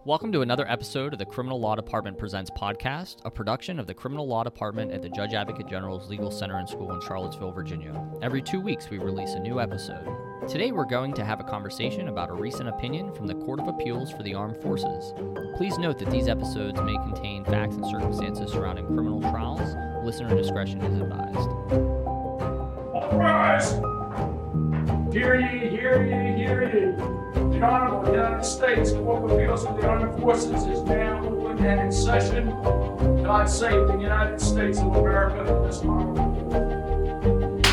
Welcome to another episode of the Criminal Law Department Presents podcast, a production of the Criminal Law Department at the Judge Advocate General's Legal Center and School in Charlottesville, Virginia. Every 2 weeks, we release a new episode. Today, we're going to have a conversation about a recent opinion from the Court of Appeals for the Armed Forces. Please note that these episodes may contain facts and circumstances surrounding criminal trials. Listener discretion is advised. All rise! Hear ye, hear ye, hear ye. The Honorable United States Court of Appeals for the Armed Forces is now open and in session. God save the United States of America and this honorable court.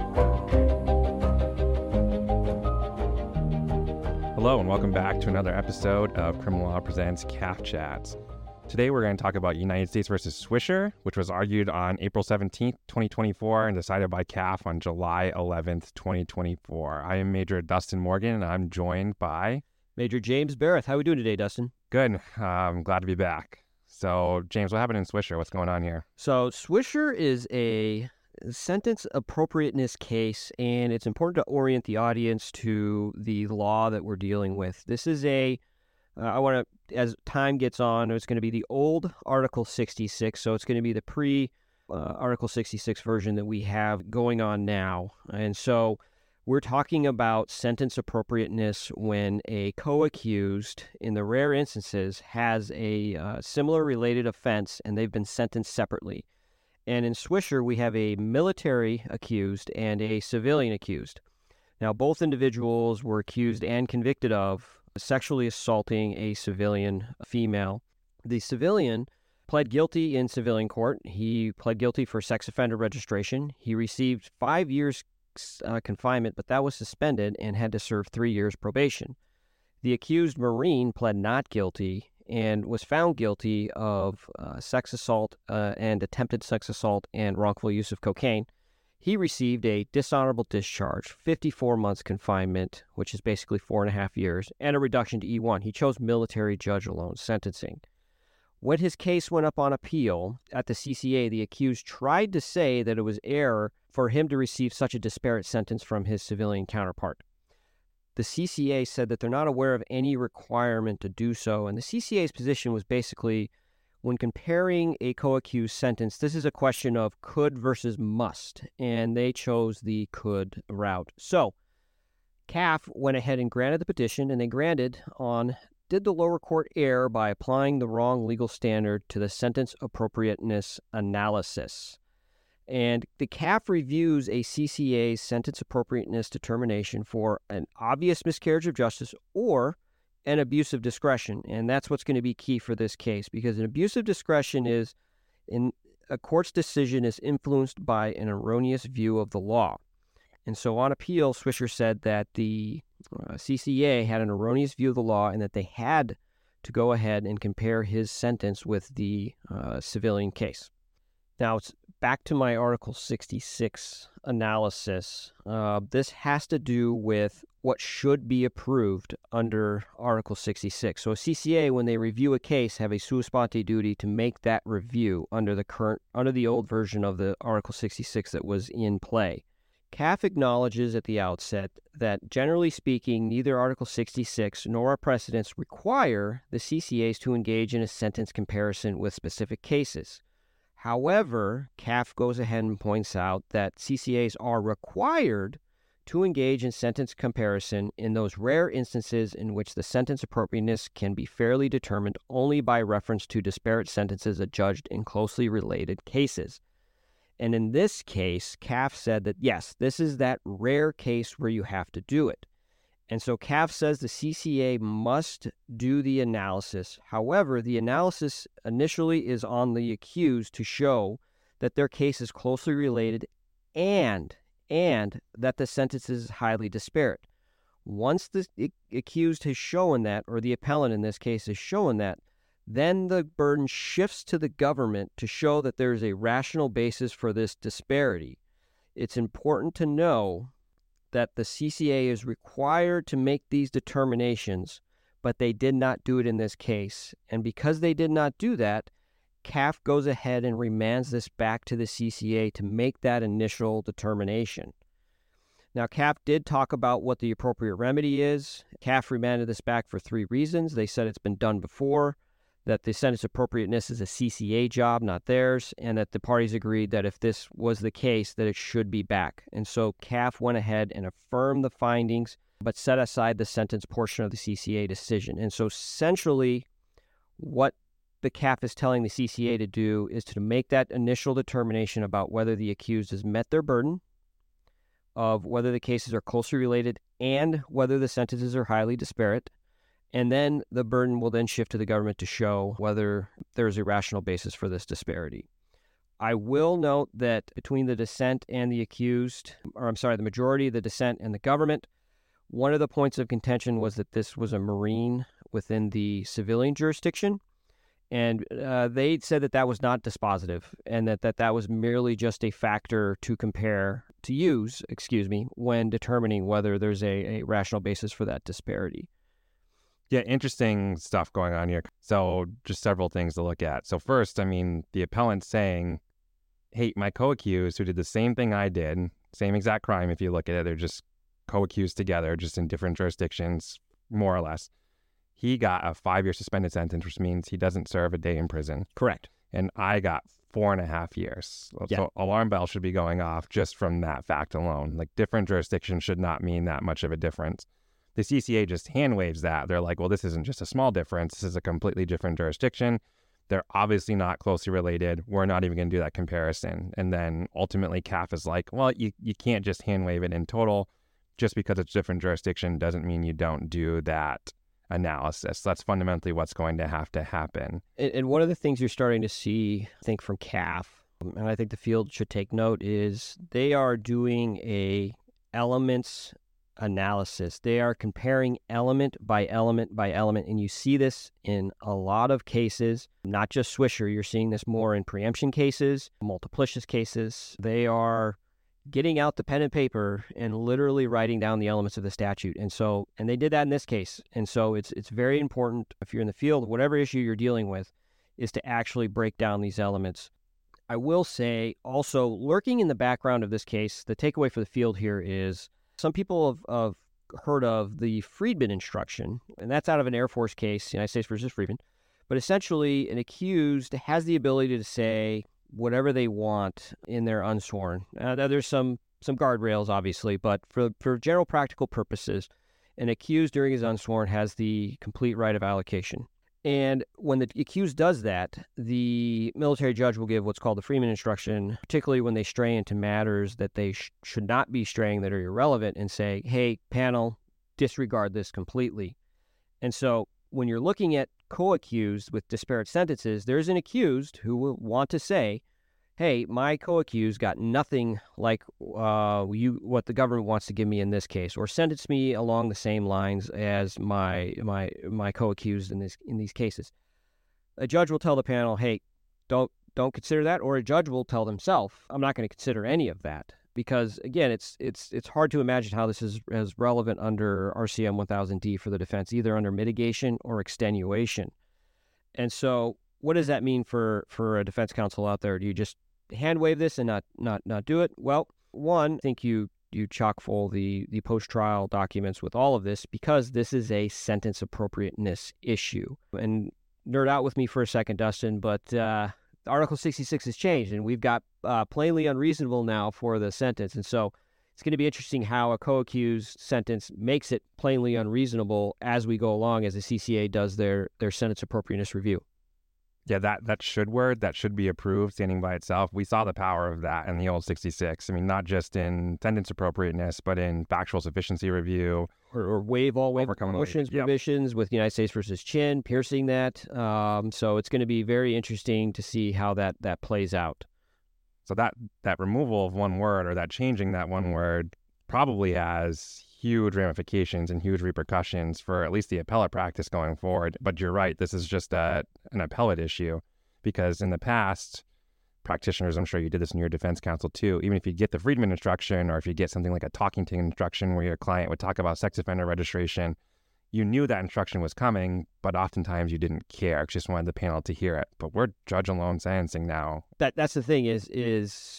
Hello and welcome back to another episode of Criminal Law Presents CAF Chats. Today we're going to talk about United States v. Swisher, which was argued on April 17th, 2024 and decided by CAF on July 11th, 2024. I am Major Dustin Morgan and I'm joined by Major James Barrett. How are we doing today, Dustin? Good. I'm glad to be back. So, James, what happened in Swisher? What's going on here? So, Swisher is a sentence appropriateness case, and it's important to orient the audience to the law that we're dealing with. This is as time gets on, it's going to be the old Article 66, so it's going to be the pre-Article 66 version that we have going on now. And so we're talking about sentence appropriateness when a co-accused, in the rare instances, has a similar related offense and they've been sentenced separately. And in Swisher, we have a military accused and a civilian accused. Now, both individuals were accused and convicted of sexually assaulting a civilian female. The civilian pled guilty in civilian court. He pled guilty for sex offender registration. He received 5 years confinement, but that was suspended and had to serve 3 years probation. The accused Marine pled not guilty and was found guilty of sex assault and attempted sex assault and wrongful use of cocaine. He received a dishonorable discharge, 54 months confinement, which is basically 4.5 years, and a reduction to E1. He chose military judge alone sentencing. When his case went up on appeal at the CCA, the accused tried to say that it was error for him to receive such a disparate sentence from his civilian counterpart. The CCA said that they're not aware of any requirement to do so, and the CCA's position was basically, when comparing a co-accused sentence, this is a question of could versus must, and they chose the could route. So, CAF went ahead and granted the petition, and they granted on, did the lower court err by applying the wrong legal standard to the sentence appropriateness analysis? And the CAF reviews a CCA's sentence appropriateness determination for an obvious miscarriage of justice or an abuse of discretion, and that's what's going to be key for this case, because an abuse of discretion is, in a court's decision, is influenced by an erroneous view of the law. And so on appeal, Swisher said that the CCA had an erroneous view of the law and that they had to go ahead and compare his sentence with the civilian case. Now, it's back to my Article 66 analysis. This has to do with what should be approved under Article 66. So a CCA, when they review a case, have a sua sponte duty to make that review under the old version of the Article 66 that was in play. CAF acknowledges at the outset that, generally speaking, neither Article 66 nor our precedents require the CCAs to engage in a sentence comparison with specific cases. However, CAF goes ahead and points out that CCAs are required to engage in sentence comparison in those rare instances in which the sentence appropriateness can be fairly determined only by reference to disparate sentences adjudged in closely related cases. And in this case, CAF said that, yes, this is that rare case where you have to do it. And so CAF says the CCA must do the analysis. However, the analysis initially is on the accused to show that their case is closely related and that the sentence is highly disparate. Once the accused has shown that, or the appellant in this case has shown that, then the burden shifts to the government to show that there is a rational basis for this disparity. It's important to know that the CCA is required to make these determinations, but they did not do it in this case. And because they did not do that, CAF goes ahead and remands this back to the CCA to make that initial determination. Now, CAF did talk about what the appropriate remedy is. CAF remanded this back for 3 reasons. They said it's been done before, that the sentence appropriateness is a CCA job, not theirs, and that the parties agreed that if this was the case, that it should be back. And so CAF went ahead and affirmed the findings, but set aside the sentence portion of the CCA decision. And so essentially, what the CAF is telling the CCA to do is to make that initial determination about whether the accused has met their burden of whether the cases are closely related and whether the sentences are highly disparate. And then the burden will then shift to the government to show whether there's a rational basis for this disparity. I will note that between the dissent and the accused, the majority, the dissent, and the government, one of the points of contention was that this was a Marine within the civilian jurisdiction. And they said that that was not dispositive and that was merely just a factor to use when determining whether there's a rational basis for that disparity. Yeah, interesting stuff going on here. So just several things to look at. So first, the appellant's saying, hey, my co-accused who did the same thing I did, same exact crime if you look at it, they're just co-accused together, just in different jurisdictions, more or less. He got a 5-year suspended sentence, which means he doesn't serve a day in prison. Correct. And I got 4.5 years. Yeah. So alarm bell should be going off just from that fact alone. Like, different jurisdictions should not mean that much of a difference. The CCA just hand waves that. They're like, well, this isn't just a small difference. This is a completely different jurisdiction. They're obviously not closely related. We're not even going to do that comparison. And then ultimately CAF is like, well, you can't just hand wave it in total. Just because it's a different jurisdiction doesn't mean you don't do that analysis. That's fundamentally what's going to have to happen. And one of the things you're starting to see, I think, from CAF, and I think the field should take note, is they are doing a elements analysis. They are comparing element by element by element, and you see this in a lot of cases, not just Swisher. You're seeing this more in preemption cases, multiplicious cases. They are getting out the pen and paper and literally writing down the elements of the statute. And they did that in this case. And so it's very important, if you're in the field, whatever issue you're dealing with, is to actually break down these elements. I will say also, lurking in the background of this case, the takeaway for the field here is some people have heard of the Friedman instruction, and that's out of an Air Force case, United States versus Friedman. But essentially, an accused has the ability to say whatever they want in their unsworn. There's some guardrails, obviously, but for general practical purposes, an accused during his unsworn has the complete right of allocation. And when the accused does that, the military judge will give what's called the Friedman instruction, particularly when they stray into matters that they should not be straying, that are irrelevant, and say, hey, panel, disregard this completely. And so when you're looking at co-accused with disparate sentences, there's an accused who will want to say, hey, my co-accused got nothing like what the government wants to give me in this case, or sentence me along the same lines as my co-accused in these cases. A judge will tell the panel, hey, don't consider that, or a judge will tell themselves, I'm not going to consider any of that, because again, it's hard to imagine how this is as relevant under RCM 1000D for the defense, either under mitigation or extenuation. And so, what does that mean for a defense counsel out there? Do you just hand wave this and not do it? Well, one, I think you chock full the post-trial documents with all of this, because this is a sentence appropriateness issue. And nerd out with me for a second, Dustin, but Article 66 has changed, and we've got plainly unreasonable now for the sentence. And so it's going to be interesting how a co-accused sentence makes it plainly unreasonable as we go along, as the CCA does their sentence appropriateness review. Yeah, that should be approved standing by itself. We saw the power of that in the old 66. Not just in sentence appropriateness, but in factual sufficiency review. Or waive all motions provisions with United States versus Chin, piercing that. So it's going to be very interesting to see how that plays out. So that removal of one word, or that changing that one word, probably has huge ramifications and huge repercussions for at least the appellate practice going forward. But you're right, this is just an appellate issue, because in the past, practitioners, I'm sure you did this in your defense counsel too, even if you get the Friedman instruction, or if you get something like a Talkington instruction where your client would talk about sex offender registration, you knew that instruction was coming, but oftentimes you didn't care, just wanted the panel to hear it. But we're judge alone sentencing now. That's the thing is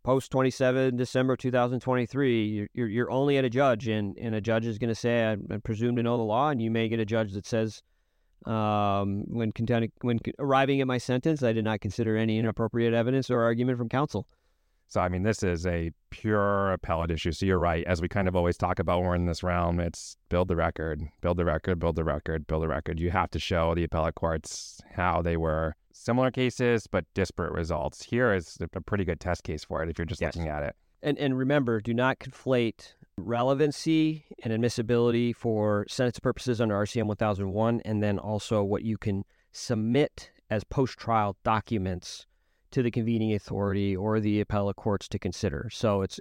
post 27 December 2023, you're only at a judge, and a judge is going to say, I presume to know the law, and you may get a judge that says, when arriving at my sentence, I did not consider any inappropriate evidence or argument from counsel. So, I mean, this is a pure appellate issue. So you're right. As we kind of always talk about when we're in this realm, it's build the record, build the record, build the record, build the record. You have to show the appellate courts how they were similar cases, but disparate results. Here is a pretty good test case for it if you're just looking at it. And remember, do not conflate relevancy and admissibility for sentence purposes under RCM 1001, and then also what you can submit as post-trial documents to the convening authority or the appellate courts to consider. So it's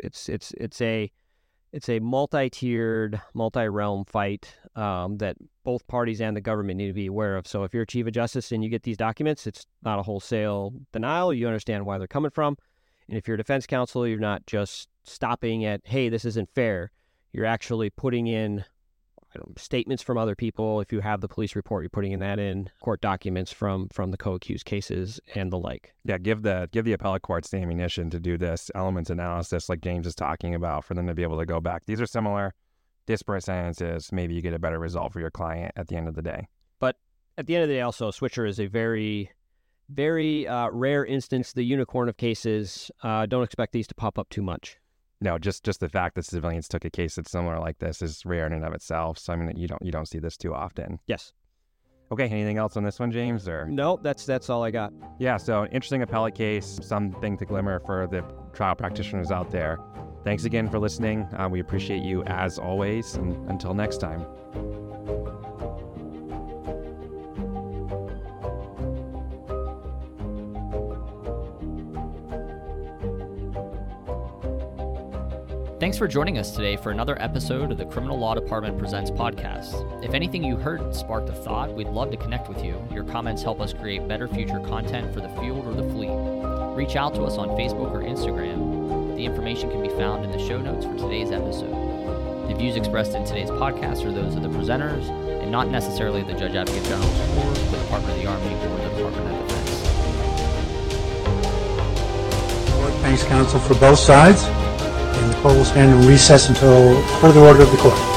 a multi-tiered, multi-realm fight that both parties and the government need to be aware of. So if you're a Chief of Justice and you get these documents, it's not a wholesale denial. You understand why they're coming from. And if you're a defense counsel, you're not just stopping at, hey, this isn't fair. You're actually putting in statements from other people. If you have the police report, you're putting that in, court documents from the co-accused cases and the like. Yeah, give the appellate courts the ammunition to do this elements analysis like James is talking about, for them to be able to go back. These are similar, disparate sentences. Maybe you get a better result for your client at the end of the day. But at the end of the day, also, Switcher is a very, very rare instance. The unicorn of cases. Don't expect these to pop up too much. No, just the fact that civilians took a case that's similar like this is rare in and of itself. So I mean, you don't see this too often. Yes. Okay. Anything else on this one, James? Or no, that's all I got. Yeah. So interesting appellate case. Something to glimmer for the trial practitioners out there. Thanks again for listening. We appreciate you as always. And until next time. Thanks for joining us today for another episode of the Criminal Law Department Presents podcast. If anything you heard sparked a thought, we'd love to connect with you. Your comments help us create better future content for the field or the fleet. Reach out to us on Facebook or Instagram. The information can be found in the show notes for today's episode. The views expressed in today's podcast are those of the presenters and not necessarily the Judge Advocate General's or the Department of the Army or the Department of Defense. Thanks, counsel, for both sides. And the court will stand in recess until further order of the court.